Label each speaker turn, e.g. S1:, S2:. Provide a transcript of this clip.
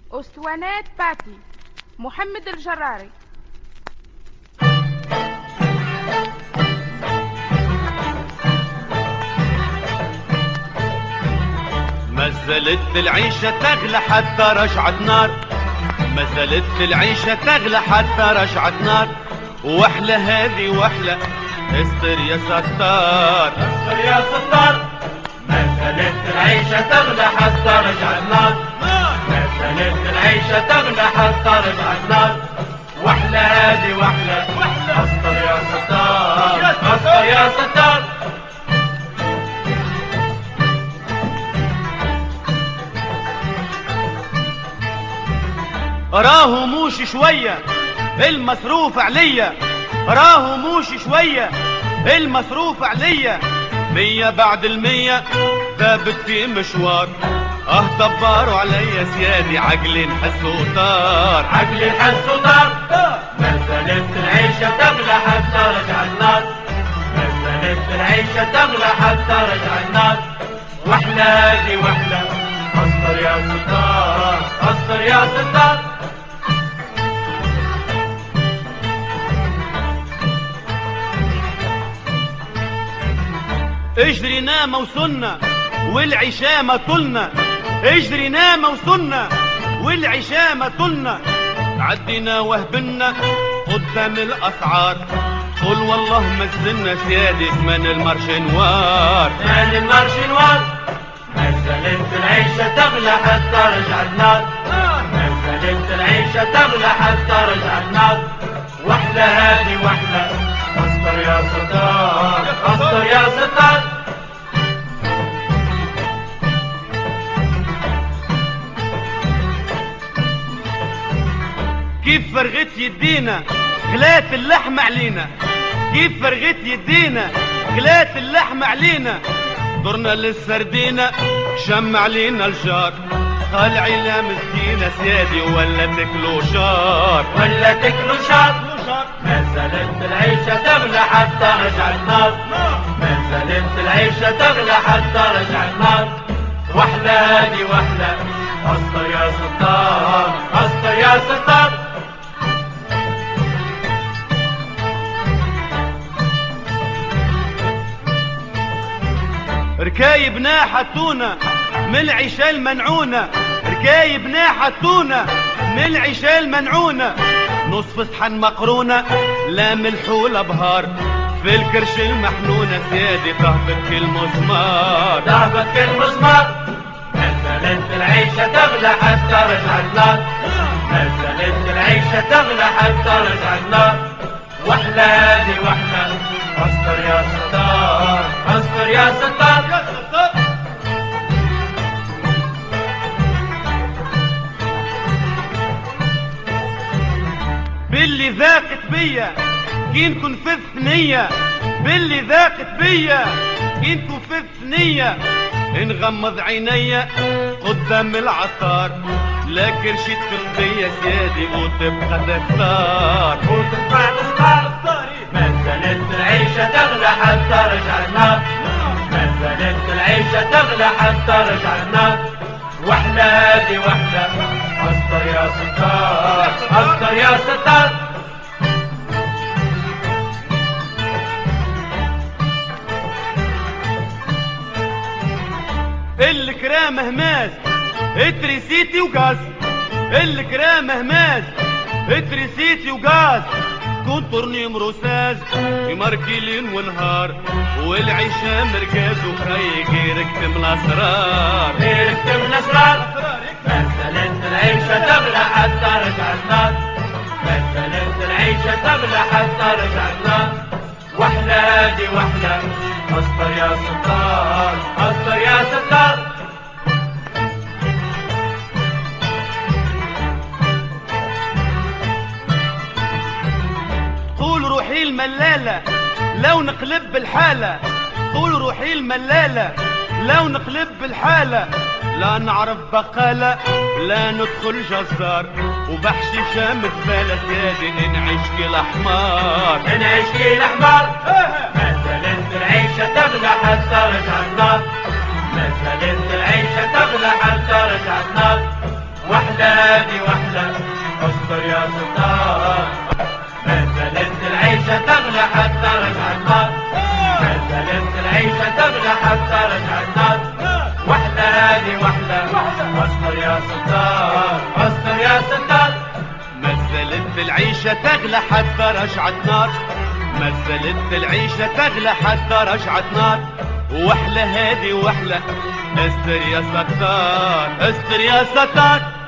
S1: أسطوانات باتي محمد الجراري.
S2: ما زالت العيشة تغلى حتى رجعت نار، ما زالت العيشة تغلى حتى رجعت نار، واحلى هذه واحلى استر يا ستار،
S3: استر يا ستار. ما زالت العيشة تغلى حتى رجعت نار، ما زالت العيشة تغلى حتى رجعت نار، واحلى هذه واحلى استر يا ستار، استر يا ستار.
S2: راهو موش شوية المصروف عليا، راهو موش شوية المصروف عليا، 100 بعد 100 ثابت في مشوار، دبروا عليا سيادي عقلي نحسو طار،
S3: عقلي نحسو طار. ما زالت العيشة تغلى حتى رجع النار، ما زالت العيشة تغلى حتى رجع النار، واحلى هذه واحلى استر يا ستار، استر يا ستار.
S2: اجرينا ما وصلنا والعشاء ما طلنا، اجرينا ما وصلنا والعشاء ما طلنا، عدينا وهبنا قدام الاسعار، قول والله ما زلنا سيادي ثمن المارشنوار،
S3: ثمن المارشنوار. ما زالت العيشة تغلى حتى رجع النار، ما زالت العيشة تغلى حتى رجع النار، واحلى هذه واحلى استر يا ستار، استر يا ستار.
S2: كيف فرغت يدينا غلات اللحم علينا، كيف فرغت يدينا غلات اللحم علينا، درنا للسردينة شم علينا الجار، قال عينا مسكينة سيادي ولا تكلو شار،
S3: ولا تكلو شار. ما زالت العيشة تغلى حتى رجع النار، ما زالت العيشة تغلى حتى رجع النار، واحلى هذه واحلى استر يا ستار، استر يا ستار.
S2: ركايبنا حطونا من العشاء المنعونة، ركايبنا حطونا من العشاء المنعونة، نصف صحن مقرونة لا ملح ولا بهار، في الكرش المحنونة سيادي تهبط كالمسمار،
S3: تهبط كالمسمار. ما زالت العيشة تغلى حتى رجع النار، ما زالت العيشة تغلى حتى رجع النار، واحلى هذه واحلى استر يا ستار، استر يا ستار.
S2: باللي ذاقت بيا كينكن في الثنية، باللي ذاقت بيا كينكن في الثنية، نغمض عينيا قدام العطار، لكن شيت في الطية سيادي وتبقى تختار،
S3: وتبقى تختار. ما زالت العيشة تغلى حتى رجع النار، ما زالت العيشة تغلى حتى رجع النار، واحلى هذه واحلى استر يا ستار، استر يا ستار.
S2: الكرام هماز اتريسيتي وقاز، الكرام هماز اتريسيتي وقاز، كونتور نمرو ساز يماركي ليل ونهار، والعيشة مركز وخيك يركتم الاسرار،
S3: يركتم الاسرار. ما زالت العيشة تغلى حتى رجع النار، ما زالت العيشة تغلى حتى رجع النار، واحلى هذه واحلى استر يا ستار، استر يا ستار.
S2: قول روحي الملالة لو نقلب بالحالة، قول روحي الملالة لو نقلب بالحالة، لا نعرف بقالة لا ندخل جزار، وبحشي شام زبالة سيادي نعيش كالحمار،
S3: نعيش كالحمار. ما زالت العيشة تغلى حتى رجع النار، ما زالت العيشة تغلى حتى رجع النار، واحلى هادي واحلى استر يا ستار. ما زالت العيشة تغلى حتى رجع النار. ما زالت العيشة تغلى حتى رجع النار. واحلى هادي واحلى استر يا ستار. استر يا ستار.
S2: ما زالت العيشة تغلى حتى رجعت نار. ما زالت العيشة تغلى حتى رجعت نار. واحلى هادي واحلى استر يا ستار. استر يا ستار.